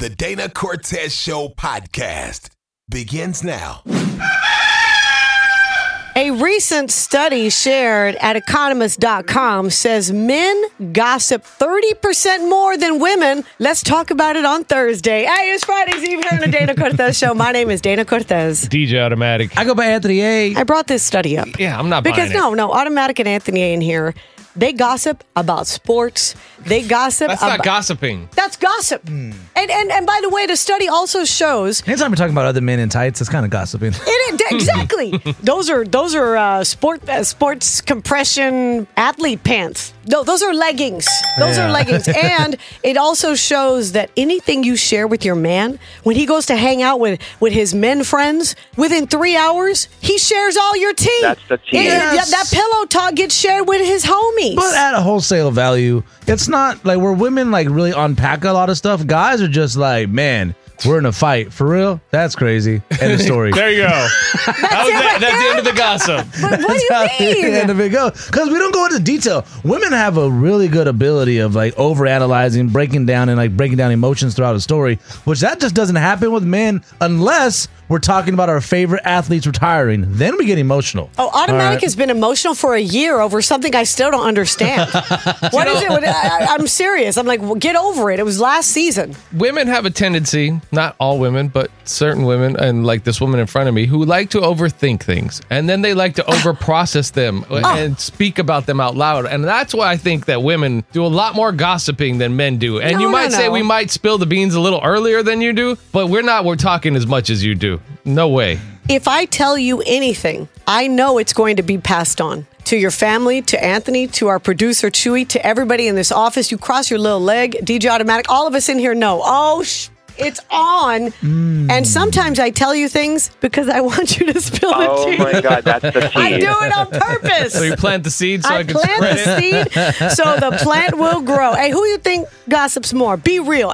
The Dana Cortez Show podcast begins now. A recent study shared at economist.com says men gossip 30% more than women. Let's talk about it on Thursday. Hey, it's Friday's Eve here on the Dana Cortez Show. My name is Dana Cortez. DJ Automatic. I go by Anthony A. I brought this study up. Yeah, I'm not Because buying it. no, Automatic and Anthony A in here, they gossip about sports. They gossip That's not gossiping. That's gossip. And by the way, the study also shows Anytime we're talking about other men in tights, it's kind of gossiping. exactly. Those are sports compression athlete pants. No, those are leggings. Those are leggings. And it also shows that anything you share with your man, when he goes to hang out with his men friends, within 3 hours, he shares all your tea. That's the tea. That pillow talk gets shared with his homies. But at a wholesale value, it's not like where women like really unpack a lot of stuff. Guys are just like, man, we're in a fight. For real? That's crazy. End of story. There you go. That's the end of the gossip. But what do How you the mean? end of it goes. Because we don't go into detail. Women have a really good ability of like overanalyzing, breaking down emotions throughout a story, which that just doesn't happen with men unless we're talking about our favorite athletes retiring. Then we get emotional. Oh, Automatic All right. has been emotional for a year over something I still don't understand. What is it? I'm serious. I'm like, well, get over it. It was last season. Women have a tendency, not all women, but certain women, and like this woman in front of me, who like to overthink things. And then they like to overprocess them and speak about them out loud. And that's why I think that women do a lot more gossiping than men do. And you might say we might spill the beans a little earlier than you do, but we're talking as much as you do. No way. If I tell you anything, I know it's going to be passed on to your family, to Anthony, to our producer, Chewy, to everybody in this office. You cross your little leg, DJ Automatic, all of us in here know. It's on. And sometimes I tell you things because I want you to spill the tea. Oh my God, that's the tea. I do it on purpose. So you plant the seed so I can plant spread the it? seed so the plant will grow. Hey, who you think gossips more? Be real.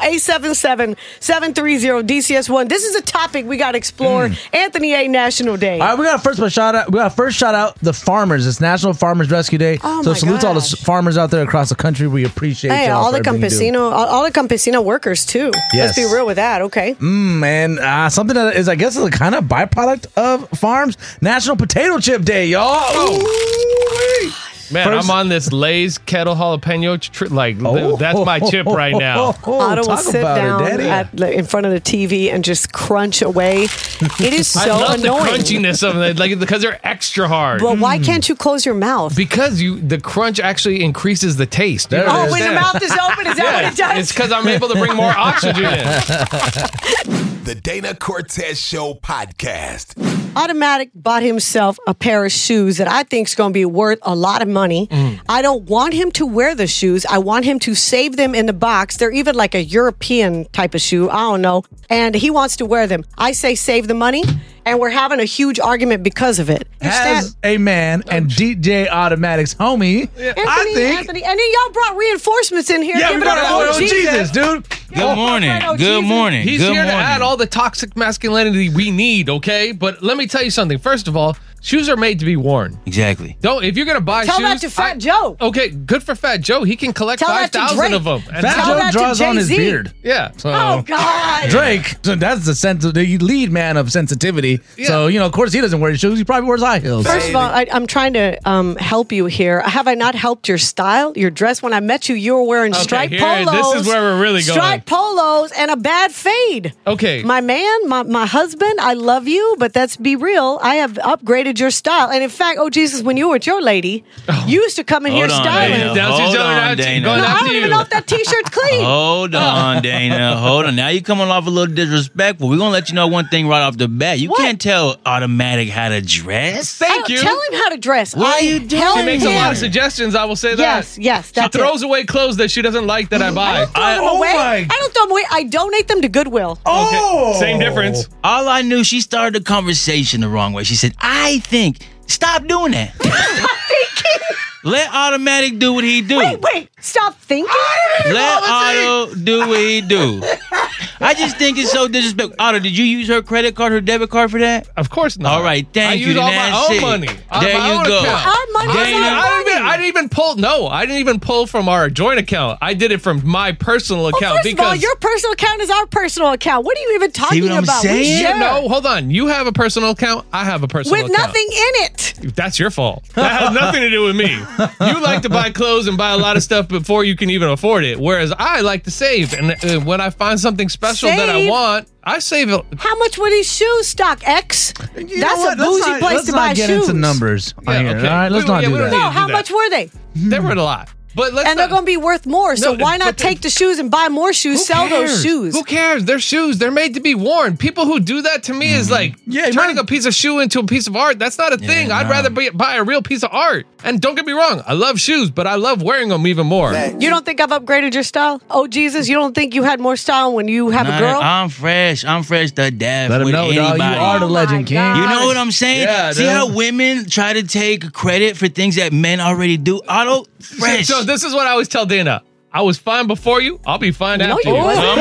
877-730-DCS1. This is a topic we got to explore. Anthony A. National Day. All right, we got first shout out the farmers. It's National Farmers Rescue Day. Oh so my salute to all the gosh. farmers out there across the country. We appreciate Hey, y'all all for the everything you do. campesino workers too. Yes. Let's be real with that, okay? Man, something that is, I guess, a kind of byproduct of farms. National Potato Chip Day, y'all. Ooh-wee. Man, First- I'm on this Lay's kettle jalapeno. That's my chip right now. Otto will talk sit about down it, Daddy. in front of the TV and just crunch away. It is so I love annoying. the crunchiness of it, because they're extra hard. But why can't you close your mouth? Because the crunch actually increases the taste. There it is. When your mouth is open, is that what it does? It's because I'm able to bring more oxygen in. The Dana Cortez Show podcast. Automatic bought himself a pair of shoes that I think is going to be worth a lot of money. I don't want him to wear the shoes. I want him to save them in the box. They're even like a European type of shoe. I don't know. And he wants to wear them. I say save the money. And we're having a huge argument because of it. As a man and DJ Automatic's homie, I think. Anthony. And then y'all brought reinforcements in here. Yeah, Give we it up got to OG Jesus, dude. Good morning. right, oh, Good Jesus. morning. He's Good here to morning. add all the toxic masculinity we need, okay? But let me tell you something. First of all, shoes are made to be worn. Exactly. If you're going to buy Tell shoes... that to Fat Joe. Okay, good for Fat Joe. He can collect Tell that to 5,000 Drake. of them. And Fat Tell Joe that to draws on his Jay-Z. beard. yeah. So, Oh, God. Drake, so that's the lead man of sensitivity. So, of course, he doesn't wear shoes. He probably wears high heels. First of all, I'm trying to help you here. Have I not helped your style, your dress? When I met you, you were wearing striped here, polos. this is where we're really going. Striped polos and a bad fade. Okay. My man, my husband, I love you, but let's be real. I have upgraded your style. And in fact, oh, Jesus, when you were with your lady, you used to come in here Hold on, styling. Dana. Now she's Hold going on, out to- Dana. going No, out I to don't you. even know if that T-shirt's clean. Hold on, Dana. Hold on. Now you're coming off a little disrespectful. We're going to let you know one thing right off the bat. You What? can't tell Automatic how to dress. Thank you. Tell him how to dress. What are you doing? She makes a lot of him. suggestions, I will say that. Yes, She that's throws it. away clothes that she doesn't like that I buy. Throw them away. I don't throw them away. I donate them to Goodwill. Oh! Okay, same difference. All I knew, she started the conversation the wrong way. She said, I think. Stop doing that. Let Automatic do what he do. Wait. Stop thinking. Let Auto do what he do. I just think it's so disrespectful. Otto, did you use her credit card, her debit card for that? Of course not. All right, thank I you. use all then my that's own it. money. There My you own go. account. Our money There is you our go. money. I didn't even pull. No, I didn't even pull from our joint account. I did it from my personal Well, account first of all, because your personal account is our personal account. What are you even talking what I'm about? saying? We share no, hold on. You have a personal account. I have a personal with account. nothing in it. That's your fault. That has nothing to do with me. You like to buy clothes and buy a lot of stuff before you can even afford it, whereas I like to save. And when I find something special that I Save? want, I save it. How much would these shoes stock, X? You That's know what? a bougie Let's place not to buy get shoes. into numbers. Yeah, on here. okay. All right, let's We- not yeah, do we don't that. need No, to how do much were they? They were a lot. But let's And they're not- going to be worth more. So No, why not but take the shoes and buy more shoes, Who sell those cares? shoes? Who cares? They're shoes. They're made to be worn. People who do that to me is like Yeah, turning man. a piece of shoe into a piece of art. That's not a thing. I'd no. rather buy a real piece of art. And don't get me wrong, I love shoes, but I love wearing them even more. You don't think I've upgraded your style? Oh, Jesus, you don't think you had more style when you have a girl? I'm fresh. I'm fresh to death Let him with know, anybody. dog. You are the Oh, legend, my king. God. You know what I'm saying? Yeah, See dude. how women try to take credit for things that men already do? Otto, fresh. So this is what I always tell Dana. I was fine before you. I'll be fine No, after you you. wasn't. Come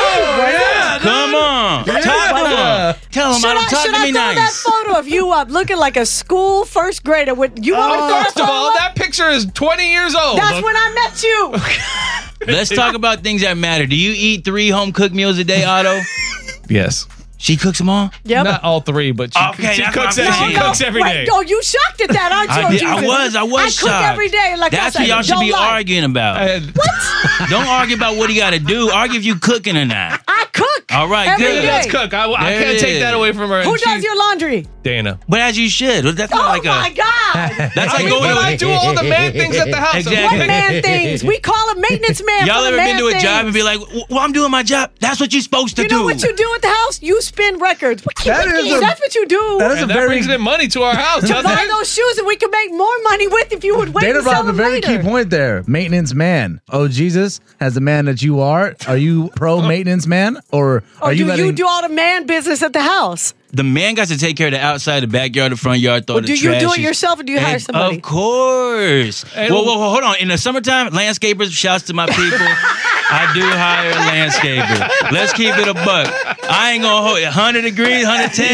on. Come on. Talk to him. Tell him Should Otto, I talk to throw me that nice. photo of you up looking like a school first grader? You want me to throw First that of photo all, up? that picture is 20 years old. That's when I met you. Let's talk about things that matter. Do you eat 3 home cooked meals a day, Otto? Yes. She cooks them all? Yep. Not all 3, but Okay, she that's cooks, what I'm she saying. cooks every day. Wait, oh, you shocked at that, aren't you? I did. Jesus? I was I cook shocked. every day. Like That's I what said, y'all should don't be lie. arguing about. And- Don't argue about what he got to do. Argue if you cooking or not. I cook. All right, every good. day. Let's cook. I There can't it take is. that away from her. Who And does she- your laundry? Dana. But as you should. That's not Oh like my a. God! That's like I mean, going but I to. do all the man things at the house. Exactly. What man things? We call a maintenance man. Y'all for ever the been man to a things. job and be like, "Well, I'm doing my job. That's what you're supposed to You do." know what you do at the house? You spin records. That is a- That's what you do. That is a And that very brings in money to our house, to doesn't buy it? those shoes that we can make more money with if you would wait Dana and sell brought up a them very later. key point there. Maintenance man. Oh, Jesus, as the man that you are you pro maintenance man? Or Or are you do letting you do all the man business at the house? The man got to take care of the outside, the backyard, the front yard, throw Well, the do you trash. do it yourself or do you hire And somebody? Of course. And- Well, hold on. In the summertime, landscapers, shouts to my people. I do hire a landscaper. Let's keep it a buck. I ain't gonna hold it. 100 degrees,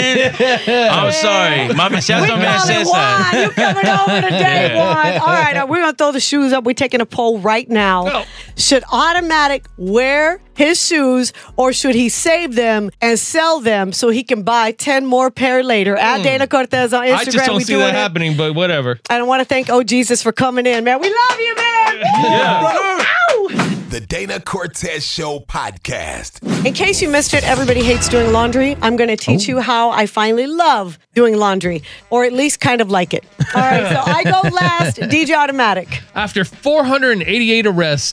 110. I'm sorry. My shouts We on man call it said Juan. You coming over today, Yeah. Juan? All right, we're gonna throw the shoes up. We're taking a poll right now. No. Should Automatic wear his shoes, or should he save them and sell them so he can buy 10 more pair later? At Dana Cortez on Instagram. I just don't we see doing that it. happening, but whatever. And I want to thank Oh Jesus for coming in, man. We love you, man. Ow! The Dana Cortez Show podcast. In case you missed it, everybody hates doing laundry. I'm going to teach you how I finally love doing laundry, or at least kind of like it. All right, so I go last. DJ Automatic. After 488 arrests,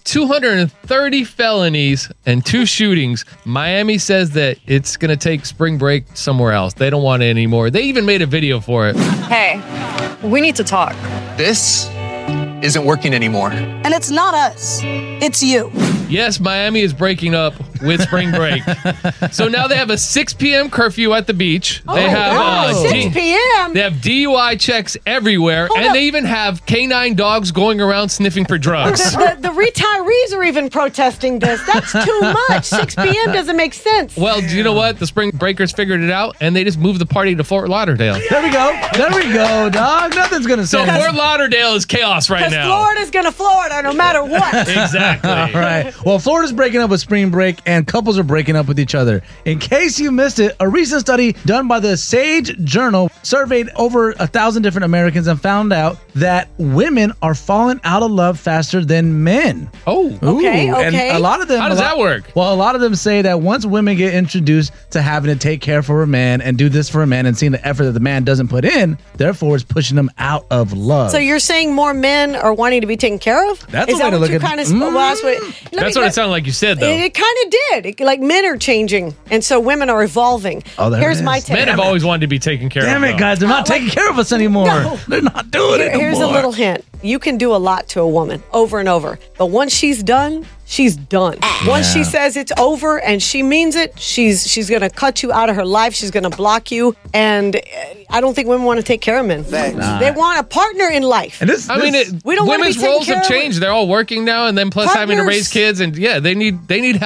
230 felonies, and 2 shootings, Miami says that it's going to take spring break somewhere else. They don't want it anymore. They even made a video for it. Hey, we need to talk. This isn't working anymore. And it's not us, it's you. Yes, Miami is breaking up with spring break. So now they have a 6 p.m. curfew at the beach. They have wow, 6 p.m. They have DUI checks everywhere, Hold and up. they even have canine dogs going around sniffing for drugs. The retirees are even protesting this. That's too much. 6 p.m. doesn't make sense. Well, do you know what? The spring breakers figured it out, and they just moved the party to Fort Lauderdale. There we go. There we go, dog. Nothing's gonna So say. Fort Lauderdale is chaos right Because now. Florida's going to Florida no matter what. Exactly. All right. Well, Florida's breaking up with spring break, and couples are breaking up with each other. In case you missed it, a recent study done by the Sage Journal surveyed over 1,000 different Americans and found out that women are falling out of love faster than men. Oh, Okay, And okay. a lot of them. How does that work? Well, a lot of them say that once women get introduced to having to take care for a man and do this for a man and seeing the effort that the man doesn't put in, therefore it's pushing them out of love. So you're saying more men are wanting to be taken care of? That's Is a way that to what look you at- kind of? Well, that's what. that's what it sounded like you said, though. It kind of did. Like men are changing, and so women are evolving. Oh, there Here's it my is. take. Men have always wanted to be taken care Damn of. it, though. guys. They're not taking care of us anymore. No. They're not doing it Here's a anymore. little hint. You can do a lot to a woman over and over, but once she's done, she's done. Once she says it's over and she means it, she's going to cut you out of her life. She's going to block you, and I don't think women want to take care of men. They want a partner in life. And this, I mean, this- it, We don't wanna be women's taken roles care have of. changed. They're all working now, and then plus having to Partners. raise kids, and yeah, they need help.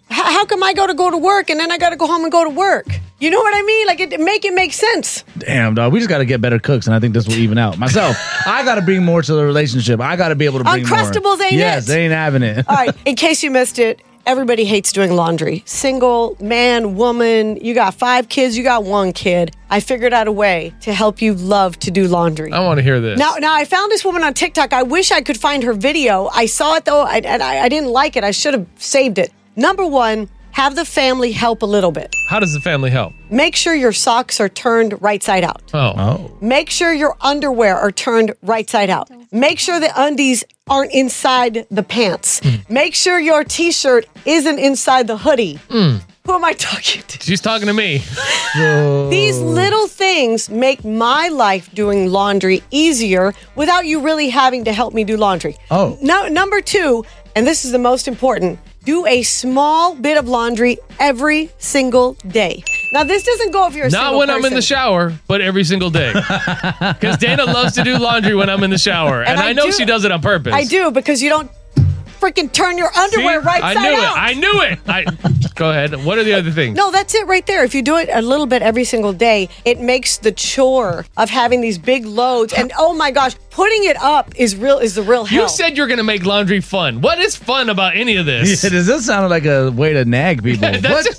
How come I go to work and then I got to go home and go to work? You know what I mean? Like, it make sense. Damn, dog. We just got to get better cooks, and I think this will even out. Myself, I got to bring more to the relationship. I got to be able to bring more. Uncrustables ain't Yes, it. they ain't having it. All right, in case you missed it, everybody hates doing laundry. Single, man, woman, you got 5 kids, you got 1 kid. I figured out a way to help you love to do laundry. I want to hear this. Now, I found this woman on TikTok. I wish I could find her video. I saw it, though, and I didn't like it. I should have saved it. Number 1, have the family help a little bit. How does the family help? Make sure your socks are turned right side out. Oh. Make sure your underwear are turned right side out. Make sure the undies aren't inside the pants. Make sure your t-shirt isn't inside the hoodie. Who am I talking to? She's talking to me. These little things make my life doing laundry easier without you really having to help me do laundry. Oh. Now, number 2, and this is the most important, do a small bit of laundry every single day. Now, this doesn't go if you're a Not single when person. I'm in the shower, but every single day. Because Dana loves to do laundry when I'm in the shower. And I know she does it on purpose. I do, because you don't freaking turn your underwear See? right side out. I knew it. Go ahead. What are the other things? No, that's it right there. If you do it a little bit every single day, it makes the chore of having these big loads. And oh my gosh, putting it up is the real hell. You said you're going to make laundry fun. What is fun about any of this? Yeah, does this sound like a way to nag people?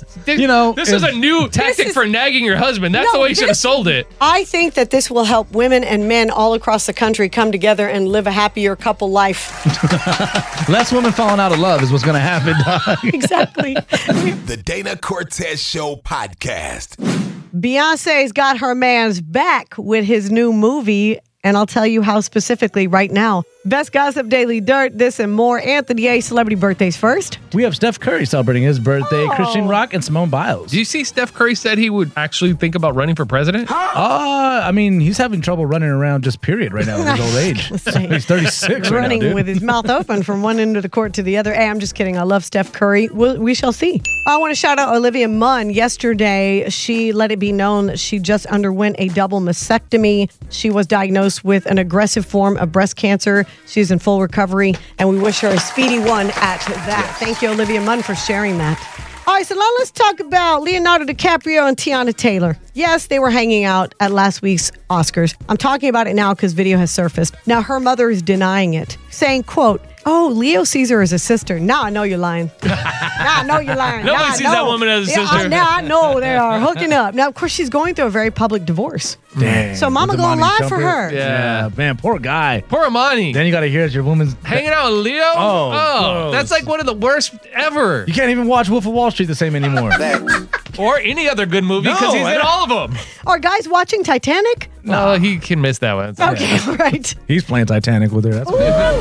This is a new tactic for nagging your husband. That's the way you should have sold it. I think that this will help women and men all across the country come together and live a happier couple life. Less women falling out of love is what's going to happen, dog. Exactly. The Dana Cortez Show podcast. Beyonce's got her man's back with his new movie, and I'll tell you how specifically right now. Best Gossip Daily Dirt, this and more. Anthony A. Celebrity birthdays first. We have Steph Curry celebrating his birthday, Christian Rock, and Simone Biles. Do you see Steph Curry said he would actually think about running for president? I mean, he's having trouble running around just period right now at his old age. He's 36 right now, running dude. with his mouth open from one end of the court to the other. Hey, I'm just kidding. I love Steph Curry. We shall see. I want to shout out Olivia Munn. Yesterday, she let it be known that she just underwent a double mastectomy. She was diagnosed with an aggressive form of breast cancer. She's in full recovery, and we wish her a speedy one at that. Thank you, Olivia Munn, for sharing that. All right, so now let's talk about Leonardo DiCaprio and Tiana Taylor. Yes, they were hanging out at last week's Oscars. I'm talking about it now because video has surfaced. Now, her mother is denying it, saying, quote, "Oh, Leo sees her as a sister. Now I know you're lying. Now I know you're lying. Nobody Now I sees know. that woman as a sister. Now I know they are hooking up. Now, of course, she's going through a very public divorce. Dang, So mama with the gonna Monty lie for Shumpert. her. Yeah. Man, poor guy. Poor Amani. Then you got to hear it's your woman's Hanging out with Leo? Oh, gross. That's like one of the worst ever. You can't even watch Wolf of Wall Street the same anymore. Or any other good movie because No, he's I in don't- all of them. Are guys watching Titanic? No, he can miss that one. Okay, all right. He's playing Titanic with her. That's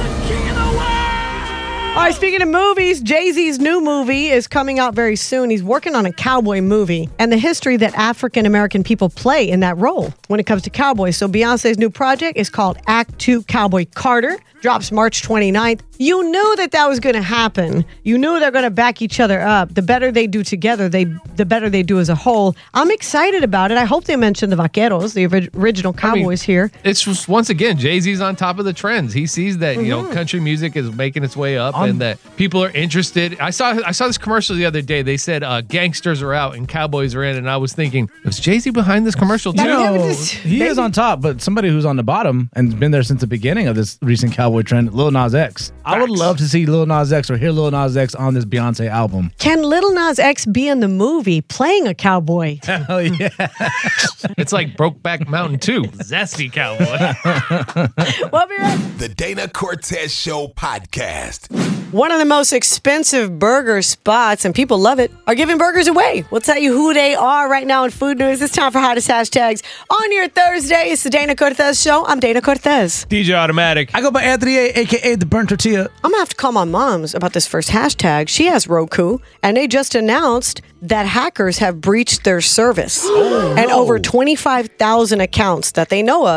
All right, speaking of movies, Jay-Z's new movie is coming out very soon. He's working on a cowboy movie and the history that African-American people play in that role when it comes to cowboys. So Beyonce's new project is called Act 2 Cowboy Carter. Drops March 29th. You knew that was going to happen. You knew they're going to back each other up. The better they do together, the better they do as a whole. I'm excited about it. I hope they mention the Vaqueros, the original cowboys here. It's just, once again, Jay-Z's on top of the trends. He sees that country music is making its way up and that people are interested. I saw this commercial the other day. They said gangsters are out and cowboys are in, and I was thinking, was Jay-Z behind this commercial too? He is on top, but somebody who's on the bottom and been there since the beginning of this recent cowboy trend, Lil Nas X. I would love to see Lil Nas X or hear Lil Nas X on this Beyonce album. Can Lil Nas X be in the movie playing a cowboy? Hell yeah. It's like Brokeback Mountain 2. Zesty cowboy. We'll be right back. The Dana Cortez Show podcast. One of the most expensive burger spots, and people love it, are giving burgers away. We'll tell you who they are right now in food news. It's time for hottest hashtags on your Thursday. It's the Dana Cortez Show. I'm Dana Cortez. DJ Automatic. I go by Anthony A, a.k.a. The Burnt Tortilla. I'm going to have to call my mom's about this first hashtag. She has Roku, and they just announced that hackers have breached their service. And over 25,000 accounts that they know of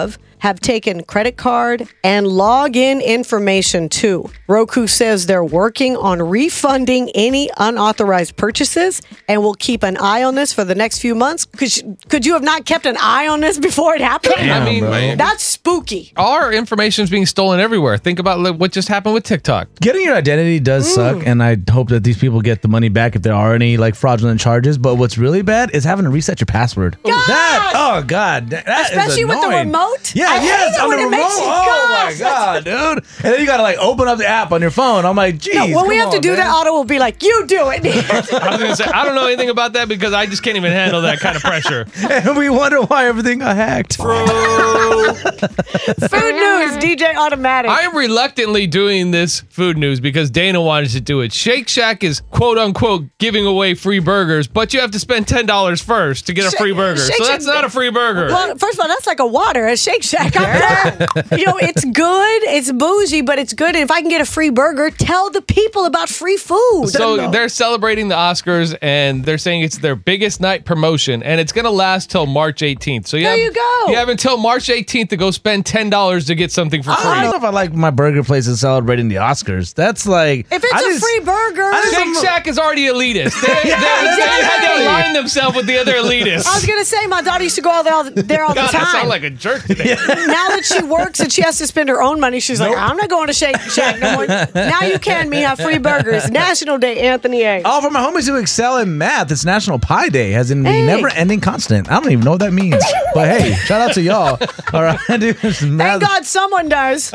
have taken credit card and login information too. Roku says they're working on refunding any unauthorized purchases and will keep an eye on this for the next few months. Could you have not kept an eye on this before it happened? I mean, that's spooky. our information is being stolen everywhere. Think about what just happened with TikTok. Getting your identity does suck, and I hope that these people get the money back if there are any like fraudulent charges. But what's really bad is having to reset your password. Oh God, that Especially is with the annoying. remote. Yeah, I hate yes, it on when the it remote. makes you- Oh my Gosh, God, dude! And then you gotta like open up the app on your phone. I'm like, geez. No, when we have to do that, Otto will be like, "You do it." I was going to say, I don't know anything about that because I just can't even handle that kind of pressure. And we wonder why everything got hacked. Food news, DJ Automatic. I am reluctantly doing this food news because Dana wanted to do it. Shake Shack is quote unquote giving away free burgers, but you have to spend $10 first to get a free burger. Shake So that's Shack- not a free burger. Well, first of all, that's like a water at Shake Shack. It's good, it's bougie, but it's good. And if I can get a free burger, tell the people about free food. So they're celebrating the Oscars and they're saying it's their biggest night promotion and it's going to last till March 18th. So There you go. You have until March 18th to go spend $10 to get something for I free. don't know if I like my burger places celebrating the Oscars. That's like if it's a free burger, Shake Shack is already elitist. They had to align themselves with the other elitists. I was gonna say my daughter used to go all there all the God, I time. sound like a jerk today. Now that she works and she has to spend her own money, she's like, I'm not going to Shake Shack no more. Now you can me have free burgers. National Day, Anthony A. Oh, for my homies who excel in math, it's National Pi Day, as in the Hey. never-ending constant. I don't even know what that means. But hey, shout out to y'all. All right, dude. Thank God someone does.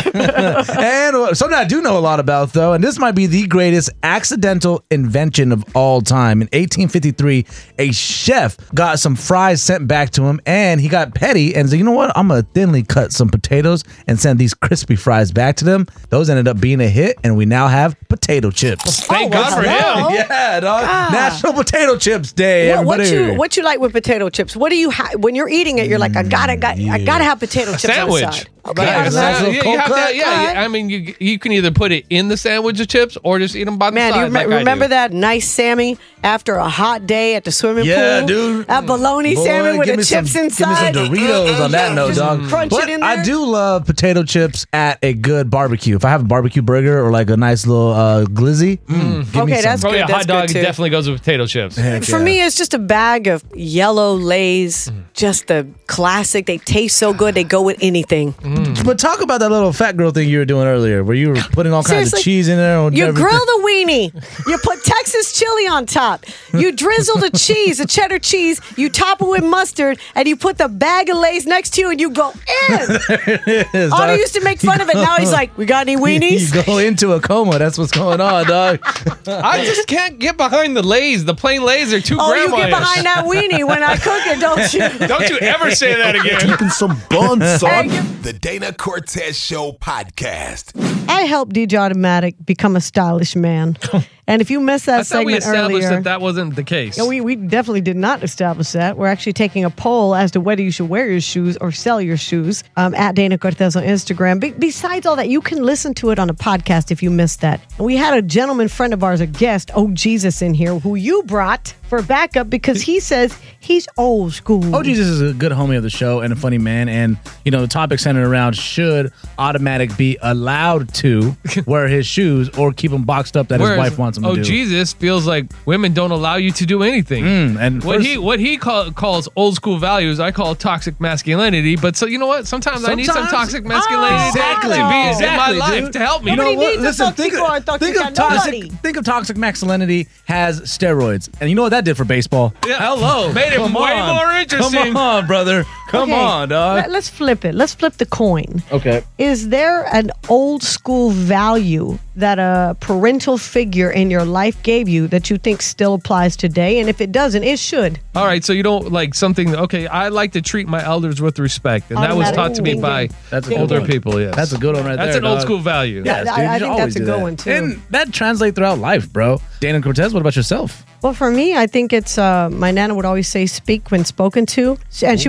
And something I do know a lot about, though, and this might be the greatest accidental invention of all time. In 1853, a chef got some fries sent back to him, and he got petty and said, you know what? I'm going to thinly cut some potatoes and send these crispy fries back to them. Those ended up being a hit, and we now have potato chips. Thank God for wow. him. Yeah, dog. National Potato Chips Day, everybody. What you like with potato chips? What do you when you're eating it? You're like, I gotta have potato chips Sandwich. on the side. Okay, Yeah, on the side. little you cold have cut. to, yeah. I mean, you can either put it in the sandwich of chips or just eat them by the Man, side. you like I remember do. that nice Sammy after a hot day at the swimming Yeah, pool? dude. That bologna Boy, salmon with give the me chips some, inside. Give me some Doritos on that note, Just dog. crunch But it in there. I do love potato chips at a good barbecue. If I have a barbecue burger or like a nice little glizzy, give me Okay, some. that's Probably good. a That's hot dog good too. definitely goes with potato chips. Heck For yeah. me, it's just a bag of yellow Lay's. Just the classic. They taste so good. They go with anything. But talk about that little fat girl thing you were doing earlier, where you were putting all kinds of Seriously, cheese in there. and You everything. grill the weenie. You put Texas chili on top. You drizzle the cheese, the cheddar cheese. You top it with mustard, and you put the bag of Lay's next to you, and you go in. Yes, Otto dog. used to make fun of it. Now he's like, "We got any weenies?" You go into a coma. That's what's going on, dog. I just can't get behind the Lay's. The plain Lay's are too Oh, you grandma-ish. get behind that weenie when I cook it, don't you? Don't you ever say that again. Keeping some buns, son. Hey, The Dana Cortez Show podcast. I helped DJ Automatic become a stylish man. And if you missed that I thought we segment established earlier, that wasn't the case. no, we definitely did not establish that. We're actually taking a poll as to whether you should wear your shoes or sell your shoes at Dana Cortez on Instagram. Besides all that, you can listen to it on a podcast if you missed that. And we had a gentleman friend of ours, a guest, Oh Jesus, in here, who you brought for backup because he says he's old school. Oh, Jesus is a good homie of the show and a funny man. And, you know, the topic centered around should Automatic be allowed to wear his shoes or keep them boxed up that his wife wants him to do. Jesus feels like women don't allow you to do anything. And What first- he calls old school values, I call toxic masculinity. But so you know what? Sometimes I need some Sometimes- toxic masculinity Exactly. to be in my Exactly, life dude. to help me. You know Nobody what? needs a Listen, toxic or toxic guy. Nobody. think of toxic masculinity has steroids, and you know what that did for baseball? Yeah. Hello, Made it Come way on. more interesting. Come on, brother. Come Okay, on, dog. Let's flip it. Let's flip the coin. Okay. Is there an old school value that a parental figure in your life gave you that you think still applies today? And if it doesn't, it should. All right, so you don't like something. Okay, I like to treat my elders with respect, and that was taught to me by That's a good older one. people. Yes, That's a good one right That's there. an old dog. school value. Yes, I- dude, I you should think always that's a do good that. one, too. And that translates throughout life, bro. Dana Cortez, what about yourself? Well, for me, I think it's my nana would always say, "Speak when spoken to," and she would tell me,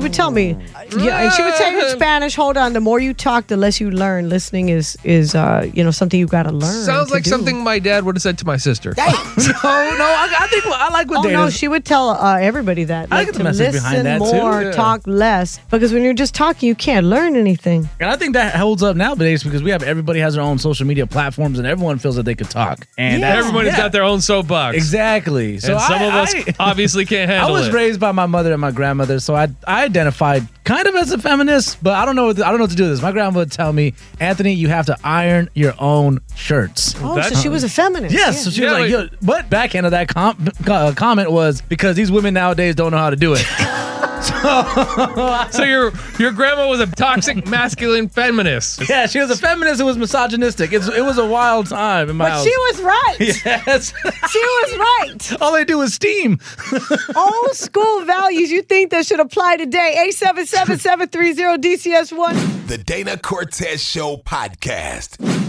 Exactly. Yeah, and she would say in Spanish, hold on, the more you talk, the less you learn. Listening is something you got to learn. Sounds like something my dad would have said to my sister. No, I think I like what Oh, Dana. no, she would tell everybody that. I Like, get the to message listen behind that, too. more, Yeah. talk less. Because when you're just talking, you can't learn anything. And I think that holds up nowadays because everybody has their own social media platforms and everyone feels that they could talk. And Yeah. Everybody's got their own soapbox. Exactly. So And some of us obviously can't I handle was it. raised by my mother and my grandmother, so I identified kind of as a feminist, but I don't know what to do with this. My grandma would tell me, Anthony, you have to iron your own shirts. Oh, That- so she was a feminist. Yes, Yeah. so she Yeah, was like, like- yo, but backhand of that comment was because these women nowadays don't know how to do it. So your grandma was a toxic masculine feminist. Yeah, she was a feminist who was misogynistic. It was a wild time in my But house. she was right. Yes. She was right. All they do is steam. Old school values you think that should apply today. 877-730-DCS1. The Dana Cortez Show podcast.